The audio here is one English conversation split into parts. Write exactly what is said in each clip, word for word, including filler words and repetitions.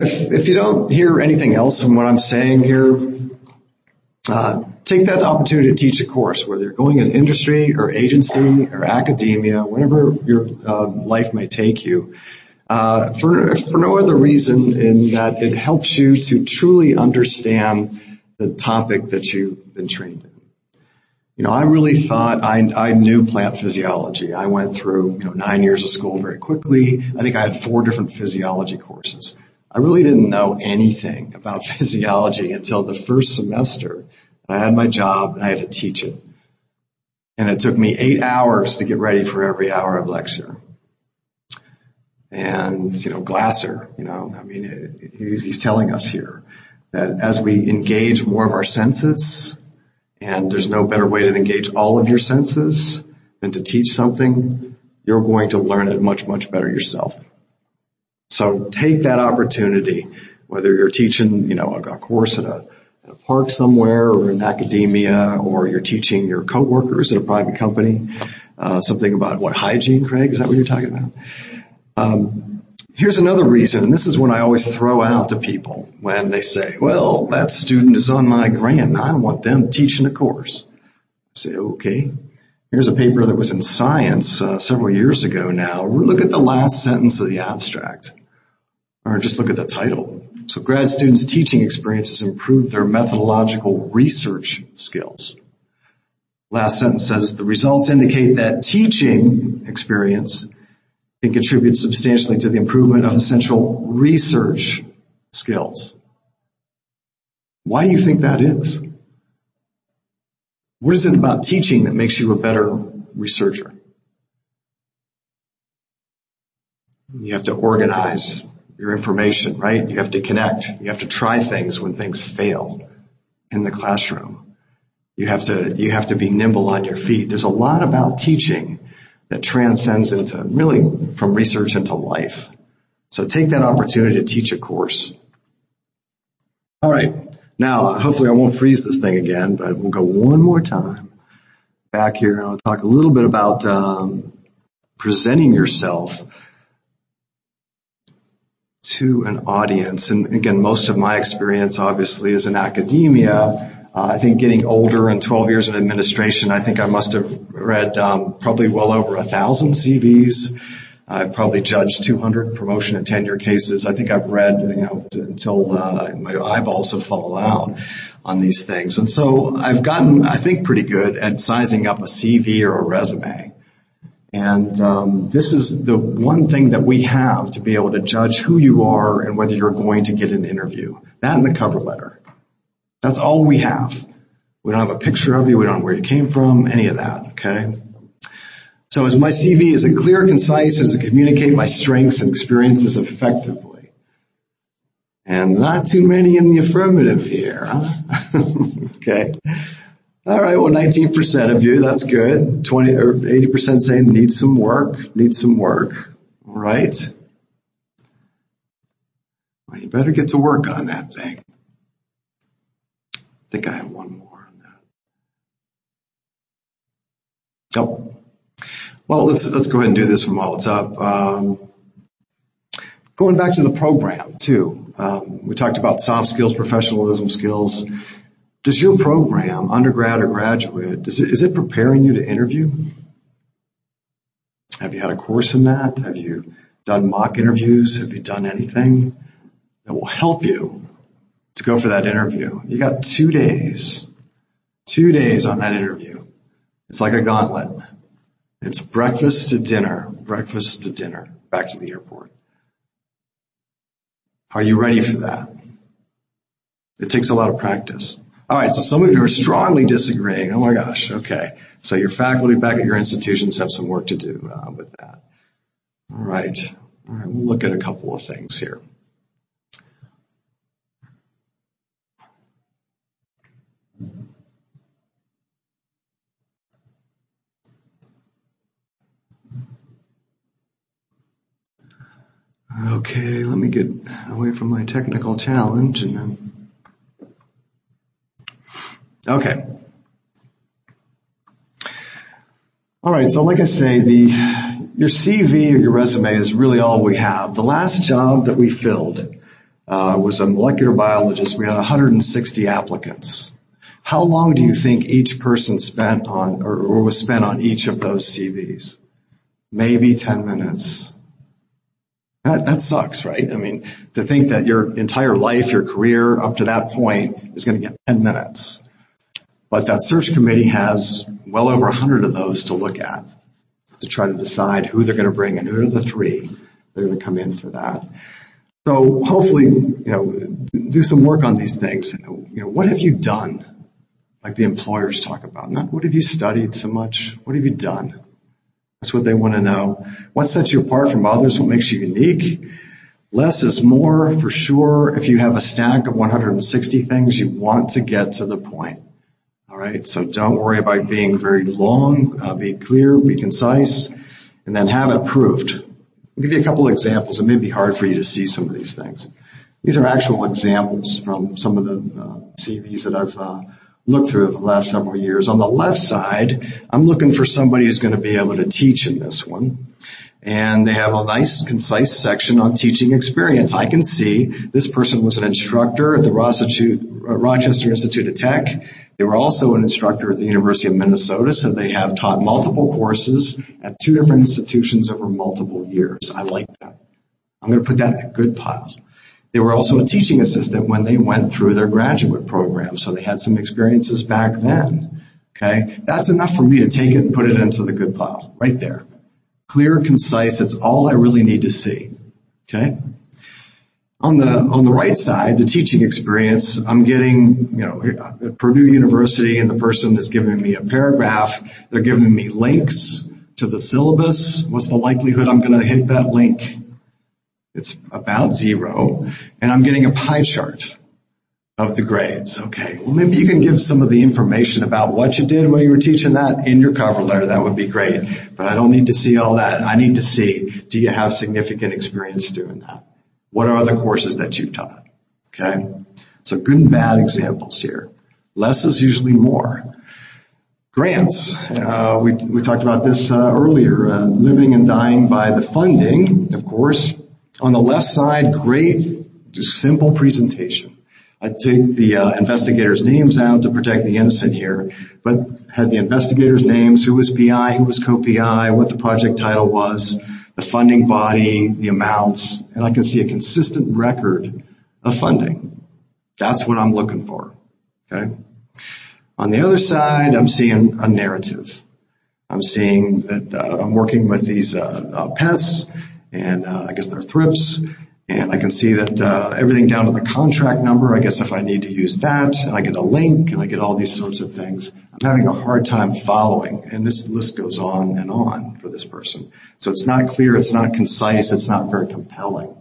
If, if you don't hear anything else from what I'm saying here, uh, take that opportunity to teach a course, whether you're going in industry or agency or academia, wherever your uh, life may take you, uh, for, for no other reason in that it helps you to truly understand the topic that you've been trained in. You know, I really thought I, I knew plant physiology. I went through, you know, nine years of school very quickly. I think I had four different physiology courses. I really didn't know anything about physiology until the first semester. I had my job and I had to teach it. And it took me eight hours to get ready for every hour of lecture. And, you know, Glasser, you know, I mean, he's telling us here that as we engage more of our senses, and there's no better way to engage all of your senses than to teach something, you're going to learn it much, much better yourself. So take that opportunity, whether you're teaching, you know, a course at a, at a park somewhere or in academia, or you're teaching your coworkers at a private company, uh, something about what hygiene, Craig, is that what you're talking about? Um, here's another reason, and this is one I always throw out to people when they say, well, that student is on my grant and I want them teaching a course. I say, okay. Here's a paper that was in Science uh, several years ago now. Look at the last sentence of the abstract, or just look at the title. So grad students' teaching experiences improve their methodological research skills. Last sentence says the results indicate that teaching experience can contribute substantially to the improvement of essential research skills. Why do you think that is? What is it about teaching that makes you a better researcher? You have to organize your information, right? You have to connect. You have to try things when things fail in the classroom. You have to, you have to be nimble on your feet. There's a lot about teaching that transcends into really from research into life. So take that opportunity to teach a course. All right. Now, hopefully I won't freeze this thing again, but we'll go one more time back here. I'll talk a little bit about um, presenting yourself to an audience. And again, most of my experience obviously is in academia. Uh, I think getting older and twelve years in administration, I think I must have read um, probably well over a thousand C Vs. I've probably judged two hundred promotion and tenure cases. I think I've read, you know, until uh, my eyeballs have fallen out on these things. And so I've gotten, I think, pretty good at sizing up a C V or a resume. And um, this is the one thing that we have to be able to judge who you are and whether you're going to get an interview. That and the cover letter. That's all we have. We don't have a picture of you. We don't know where you came from, any of that, okay? So is my C V, is it clear, concise? Does it communicate my strengths and experiences effectively? And not too many in the affirmative here, huh? Okay. All right, well, nineteen percent of you, that's good. twenty or eighty percent saying need some work, need some work. All right. Well, you better get to work on that thing. I think I have one more on that. Oh. Well, let's, let's go ahead and do this one while it's up. Um, going back to the program too. Um, we talked about soft skills, professionalism skills. Does your program, undergrad or graduate, does it, is it preparing you to interview? Have you had a course in that? Have you done mock interviews? Have you done anything that will help you to go for that interview? You got two days, two days on that interview. It's like a gauntlet. It's breakfast to dinner, breakfast to dinner, back to the airport. Are you ready for that? It takes a lot of practice. All right, so some of you are strongly disagreeing. Oh my gosh, okay. So your faculty back at your institutions have some work to do uh, with that. All right. All right, we'll look at a couple of things here. Okay, let me get away from my technical challenge and then. Okay. All right, so like I say, the your C V or your resume is really all we have. The last job that we filled uh, was a molecular biologist. We had one hundred sixty applicants. How long do you think each person spent on, or, or was spent on each of those C Vs? Maybe ten minutes. That, that sucks, right? I mean, to think that your entire life, your career up to that point is going to get ten minutes. But that search committee has well over one hundred of those to look at, to try to decide who they're going to bring and who are the three that are going to come in for that. So hopefully, you know, do some work on these things. You know, what have you done? Like the employers talk about. Not what have you studied so much? What have you done? That's what they want to know. What sets you apart from others? What makes you unique? Less is more, for sure. If you have a stack of one hundred sixty things, you want to get to the point. All right, so don't worry about being very long. Uh, be clear, be concise, and then have it proved. I'll give you a couple of examples. It may be hard for you to see some of these things. These are actual examples from some of the uh, C Vs that I've uh, looked through over the last several years. On the left side, I'm looking for somebody who's going to be able to teach in this one. And they have a nice, concise section on teaching experience. I can see this person was an instructor at the Rochester Institute of Tech. They were also an instructor at the University of Minnesota, so they have taught multiple courses at two different institutions over multiple years. I like that. I'm going to put that in the good pile. They were also a teaching assistant when they went through their graduate program, so they had some experiences back then. Okay? That's enough for me to take it and put it into the good pile, right there. Clear, concise, it's all I really need to see. Okay? On the, on the right side, the teaching experience, I'm getting, you know, at Purdue University, and the person is giving me a paragraph. They're giving me links to the syllabus. What's the likelihood I'm going to hit that link? It's about zero. And I'm getting a pie chart of the grades. Okay, well, maybe you can give some of the information about what you did when you were teaching that in your cover letter. That would be great. But I don't need to see all that. I need to see, do you have significant experience doing that? What are other courses that you've taught? Okay, so good and bad examples here. Less is usually more. Grants. Uh, we, we talked about this uh, earlier. Uh, living and dying by the funding, of course. On the left side, great, just simple presentation. I take the uh, investigators' names out to protect the innocent here, but had the investigators' names, who was P I, who was co-P I, what the project title was, the funding body, the amounts, and I can see a consistent record of funding. That's what I'm looking for. Okay. On the other side, I'm seeing a narrative. I'm seeing that uh, I'm working with these uh, uh, pests, and uh, I guess they're thrips. And I can see that uh, everything down to the contract number, I guess if I need to use that, and I get a link, and I get all these sorts of things. I'm having a hard time following, and this list goes on and on for this person. So it's not clear, it's not concise, it's not very compelling.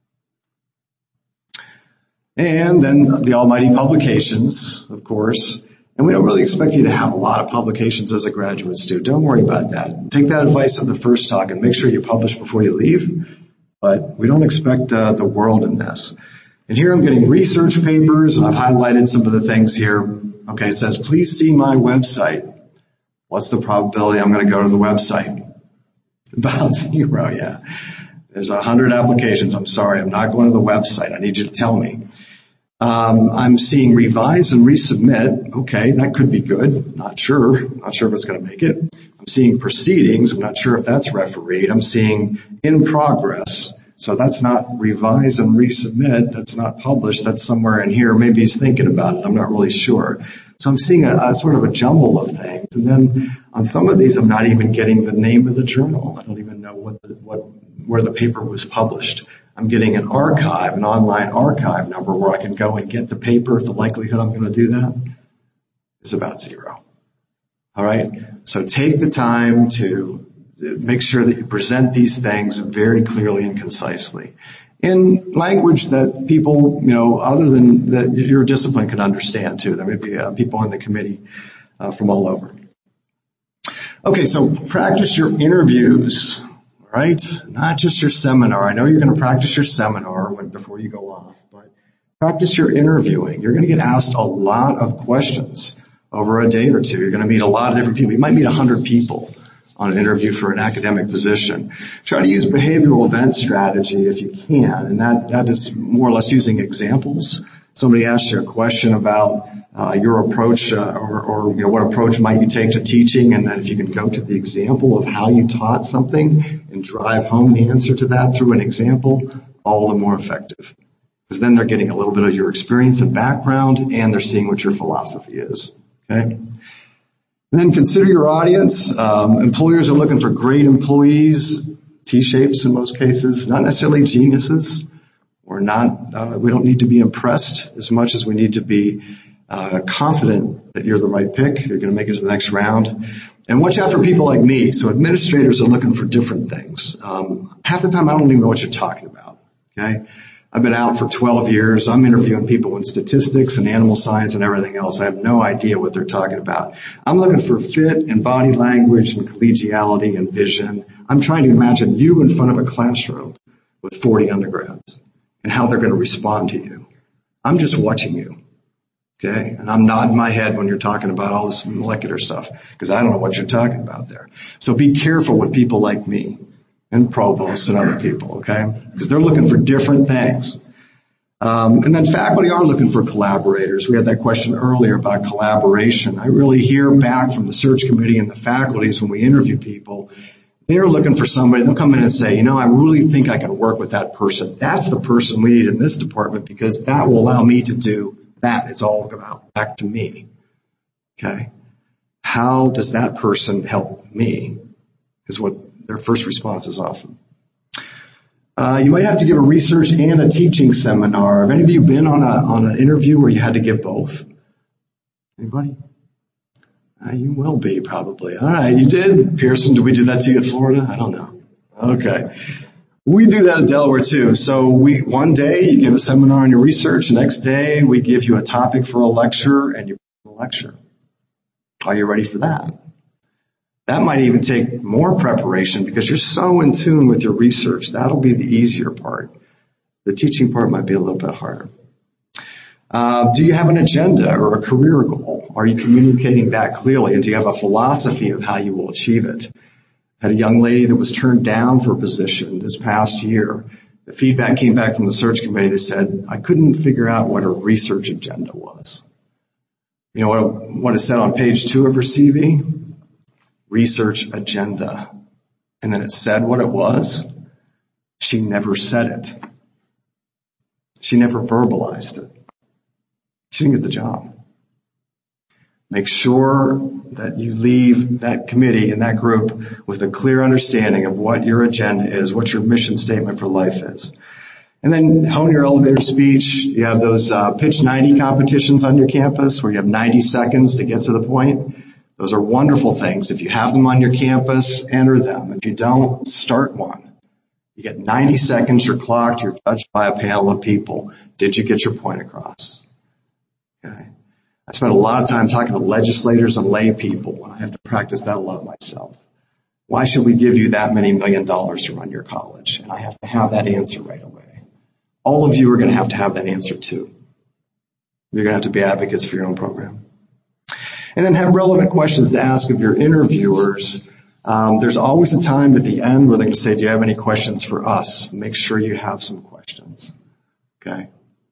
And then the almighty publications, of course. And we don't really expect you to have a lot of publications as a graduate student. Don't worry about that. Take that advice of the first talk and make sure you publish before you leave. But we don't expect uh, the world in this. And here I'm getting research papers, and I've highlighted some of the things here. Okay, it says, please see my website. What's the probability I'm going to go to the website? About zero, yeah. There's a hundred applications. I'm sorry, I'm not going to the website. I need you to tell me. Um, I'm seeing revise and resubmit. Okay, that could be good. Not sure. Not sure if it's going to make it. I'm seeing proceedings. I'm not sure if that's refereed. I'm seeing in progress. So that's not revise and resubmit. That's not published. That's somewhere in here. Maybe he's thinking about it. I'm not really sure. So I'm seeing a, a sort of a jumble of things. And then on some of these, I'm not even getting the name of the journal. I don't even know what the, what, where the paper was published. I'm getting an archive, an online archive number where I can go and get the paper. The likelihood I'm going to do that is about zero. All right. So take the time to make sure that you present these things very clearly and concisely in language that people, you know, other than that your discipline can understand too. There may be uh, people on the committee uh, from all over. Okay. So practice your interviews. Right? Not just your seminar. I know you're going to practice your seminar when, before you go off, but practice your interviewing. You're going to get asked a lot of questions over a day or two. You're going to meet a lot of different people. You might meet a hundred people on an interview for an academic position. Try to use behavioral event strategy if you can, and that, that is more or less using examples. Somebody asks you a question about uh, your approach uh, or, or you know, what approach might you take to teaching, and then if you can go to the example of how you taught something and drive home the answer to that through an example, all the more effective. Because then they're getting a little bit of your experience and background, and they're seeing what your philosophy is. Okay? And then consider your audience. Um, employers are looking for great employees, T-shapes in most cases, not necessarily geniuses. We're not, uh, we don't need to be impressed as much as we need to be uh, confident that you're the right pick. You're going to make it to the next round. And watch out for people like me. So administrators are looking for different things. Um, half the time I don't even know what you're talking about. Okay? I've been out for twelve years. I'm interviewing people in statistics and animal science and everything else. I have no idea what they're talking about. I'm looking for fit and body language and collegiality and vision. I'm trying to imagine you in front of a classroom with forty undergrads and how they're going to respond to you. I'm just watching you. Okay? And I'm nodding my head when you're talking about all this molecular stuff because I don't know what you're talking about there. So be careful with people like me and provosts and other people, okay? Because they're looking for different things. Um, and then faculty are looking for collaborators. We had that question earlier about collaboration. I really hear back from the search committee and the faculties when we interview people. They're looking for somebody. They'll come in and say, you know, I really think I can work with that person. That's the person we need in this department because that will allow me to do that. It's all about back to me, okay? How does that person help me is what their first response is often. Uh, you might have to give a research and a teaching seminar. Have any of you been on a on an interview where you had to give both? Anybody? Uh, you will be probably. All right, you did? Pearson, did we do that to you at Florida? I don't know. Okay. We do that in Delaware too. So we one day you give a seminar on your research. The next day we give you a topic for a lecture and you give a lecture. Are you ready for that? That might even take more preparation because you're so in tune with your research. That'll be the easier part. The teaching part might be a little bit harder. Uh, do you have an agenda or a career goal? Are you communicating that clearly? And do you have a philosophy of how you will achieve it? I had a young lady that was turned down for a position this past year. The feedback came back from the search committee that said, I couldn't figure out what her research agenda was. You know what, what it said on page two of her C V? Research agenda. And then it said what it was. She never said it. She never verbalized it. She didn't get the job. Make sure that you leave that committee and that group with a clear understanding of what your agenda is, what your mission statement for life is. And then hone your elevator speech. You have those uh, pitch ninety competitions on your campus where you have ninety seconds to get to the point. Those are wonderful things. If you have them on your campus, enter them. If you don't, start one. You get ninety seconds, you're clocked, you're judged by a panel of people. Did you get your point across? Okay. I spent a lot of time talking to legislators and lay people, and I have to practice that a lot myself. Why should we give you that many million dollars to run your college? And I have to have that answer right away. All of you are going to have to have that answer too. You're going to have to be advocates for your own program. And then have relevant questions to ask of your interviewers. Um, there's always a time at the end where they're going to say, do you have any questions for us? Make sure you have some questions. Okay?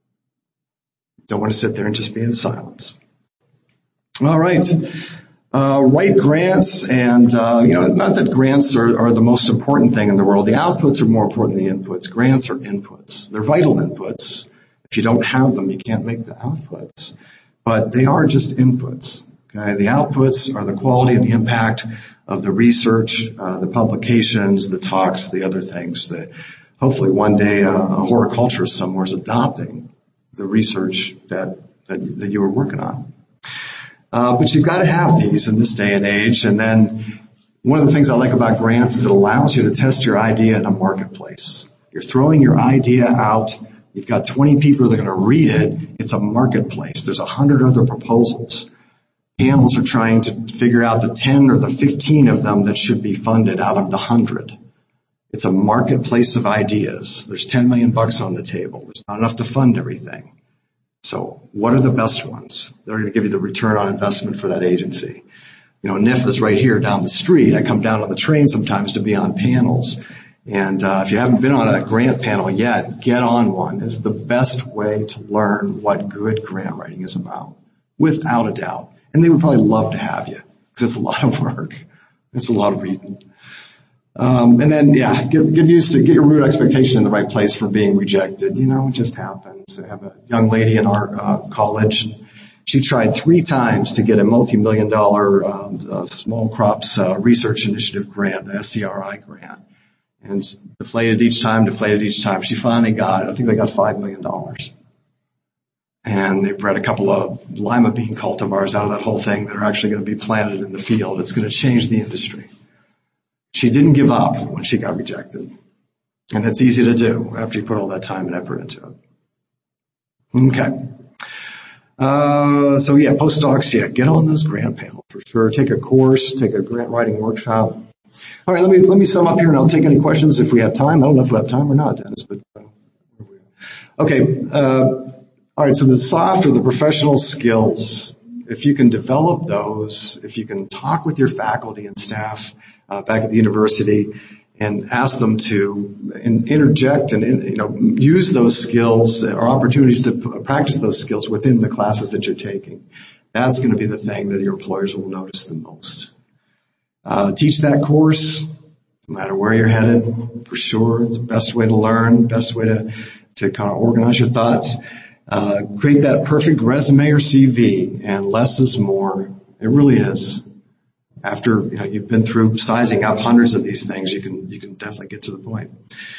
Don't want to sit there and just be in silence. All right. Uh, write grants, and, uh, you know, not that grants are, are the most important thing in the world. The outputs are more important than the inputs. Grants are inputs. They're vital inputs. If you don't have them, you can't make the outputs. But they are just inputs. Okay, the outputs are the quality and the impact of the research, uh, the publications, the talks, the other things that hopefully one day uh, a horticulturist somewhere is adopting the research that, that, that you were working on. Uh, but you've got to have these in this day and age. And then one of the things I like about grants is it allows you to test your idea in a marketplace. You're throwing your idea out. You've got twenty people that are going to read it. It's a marketplace. There's a hundred other proposals. Panels are trying to figure out the ten or the fifteen of them that should be funded out of the hundred. It's a marketplace of ideas. There's ten million bucks on the table. There's not enough to fund everything. So what are the best ones? They're going to give you the return on investment for that agency. You know, N I F is right here down the street. I come down on the train sometimes to be on panels. And uh, if you haven't been on a grant panel yet, get on one. It's the best way to learn what good grant writing is about, without a doubt. And they would probably love to have you, because it's a lot of work. It's a lot of reading. Um, and then, yeah, get, get used to, get your root expectation in the right place for being rejected. You know, it just happens. I have a young lady in our uh, college. She tried three times to get a multi-million dollar um, uh, small crops uh, research initiative grant, the S C R I grant. And deflated each time, deflated each time. She finally got it. I think they got five million dollars. And they bred a couple of lima bean cultivars out of that whole thing that are actually going to be planted in the field. It's going to change the industry. She didn't give up when she got rejected. And it's easy to do after you put all that time and effort into it. Okay. Uh, so yeah, postdocs, yeah, get on those grant panels for sure. Take a course, take a grant writing workshop. All right, let me, let me sum up here and I'll take any questions if we have time. I don't know if we have time or not, Dennis, but, uh, okay, uh, all right, so the soft or the professional skills, if you can develop those, if you can talk with your faculty and staff, uh, back at the university and ask them to in, interject and, in, you know, use those skills or opportunities to p- practice those skills within the classes that you're taking. That's going to be the thing that your employers will notice the most. Uh, teach that course, no matter where you're headed, for sure. It's the best way to learn, best way to, to kind of organize your thoughts. Uh, create that perfect resume or C V, and less is more. It really is. After, you know, you've been through sizing up hundreds of these things, you can, you can definitely get to the point.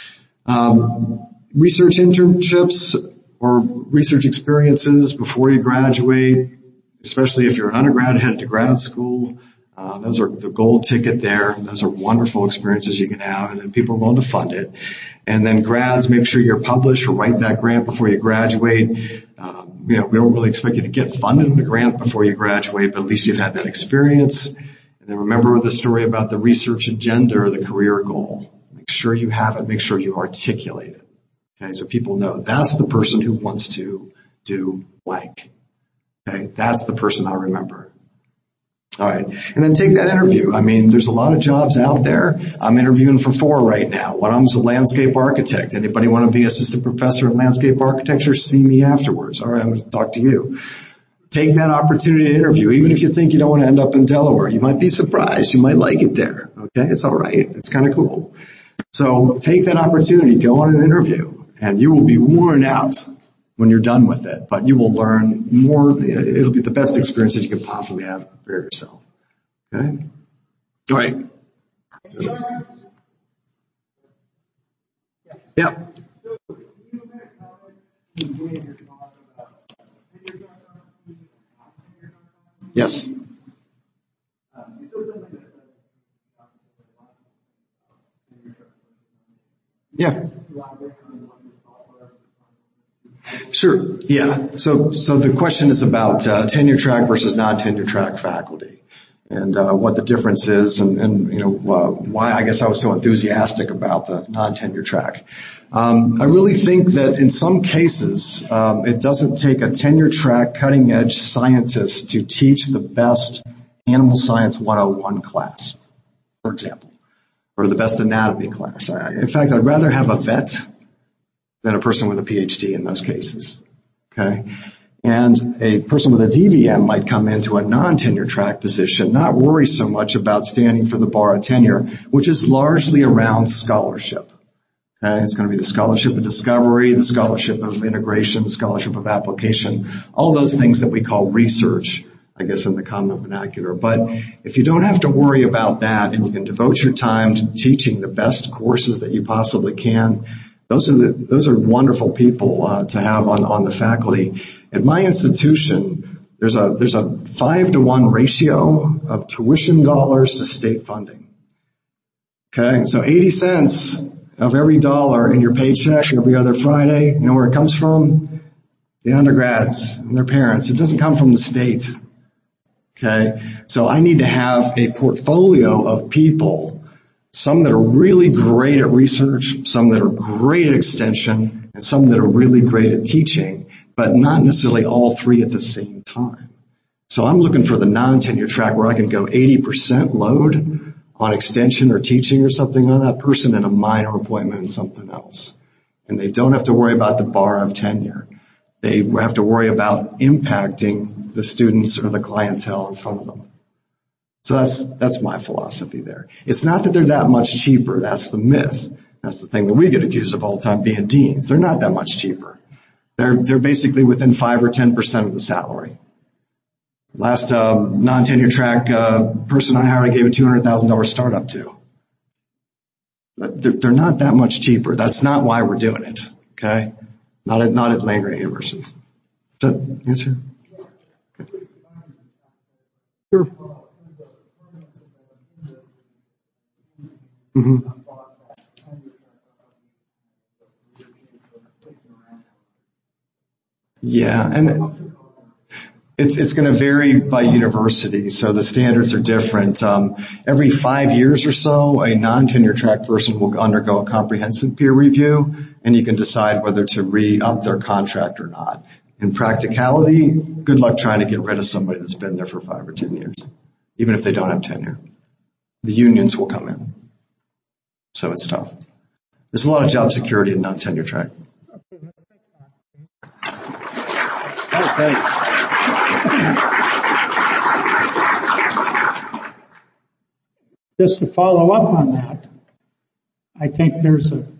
Um, research internships or research experiences before you graduate, especially if you're an undergrad headed to grad school. Uh, those are the gold ticket there. Those are wonderful experiences you can have, and then people are willing to fund it. And then grads, make sure you're published or write that grant before you graduate. Um, you know, we don't really expect you to get funded in the grant before you graduate, but at least you've had that experience. And then remember the story about the research agenda or the career goal. Make sure you have it. Make sure you articulate it. Okay, so people know that's the person who wants to do blank. Okay, that's the person I remember. All right. And then take that interview. I mean, there's a lot of jobs out there. I'm interviewing for four right now. One of them's a landscape architect. Anybody want to be assistant professor in landscape architecture? See me afterwards. All right. I'm going to talk to you. Take that opportunity to interview. Even if you think you don't want to end up in Delaware, you might be surprised. You might like it there. Okay. It's all right. It's kind of cool. So take that opportunity. Go on an interview and you will be worn out when you're done with it, but you will learn more. It'll be the best experience that you could possibly have for yourself. Okay? All right. Yeah. Yes. Yeah. Sure. Yeah. So, so the question is about uh, tenure track versus non-tenure track faculty, and uh, what the difference is, and, and you know uh, why I guess I was so enthusiastic about the non-tenure track. Um, I really think that in some cases um, it doesn't take a tenure track cutting-edge scientist to teach the best animal science one oh one class, for example, or the best anatomy class. I, in fact, I'd rather have a vet than a person with a P H D in those cases. Okay? And a person with a D V M might come into a non-tenure track position, not worry so much about standing for the bar of tenure, which is largely around scholarship. Okay? It's going to be the scholarship of discovery, the scholarship of integration, the scholarship of application, all those things that we call research, I guess, in the common vernacular. But if you don't have to worry about that and you can devote your time to teaching the best courses that you possibly can, Those are the, those are wonderful people uh, to have on, on the faculty. At my institution, there's a there's a five to one ratio of tuition dollars to state funding. Okay, so eighty cents of every dollar in your paycheck every other Friday, you know where it comes from? The undergrads and their parents. It doesn't come from the state. Okay, so I need to have a portfolio of people. Some that are really great at research, some that are great at extension, and some that are really great at teaching, but not necessarily all three at the same time. So I'm looking for the non-tenure track where I can go eighty percent load on extension or teaching or something on that person and a minor appointment in something else. And they don't have to worry about the bar of tenure. They have to worry about impacting the students or the clientele in front of them. So that's, that's my philosophy there. It's not that they're that much cheaper. That's the myth. That's the thing that we get accused of all the time, being deans. They're not that much cheaper. They're, they're basically within five or ten percent of the salary. Last, um, non-tenure track, uh, person I hired, I gave a two hundred thousand dollars startup to. They're, they're not that much cheaper. That's not why we're doing it. Okay. Not at, not at land-grant universities. Does that answer? Okay. Sure. Mm-hmm. Yeah, and it's it's going to vary by university, so the standards are different. Um, every five years or so, a non-tenure track person will undergo a comprehensive peer review, and you can decide whether to re-up their contract or not. In practicality, good luck trying to get rid of somebody that's been there for five or ten years, even if they don't have tenure. The unions will come in. So it's tough. There's a lot of job security in non-tenure track. Oh, thanks. Just to follow up on that, I think there's a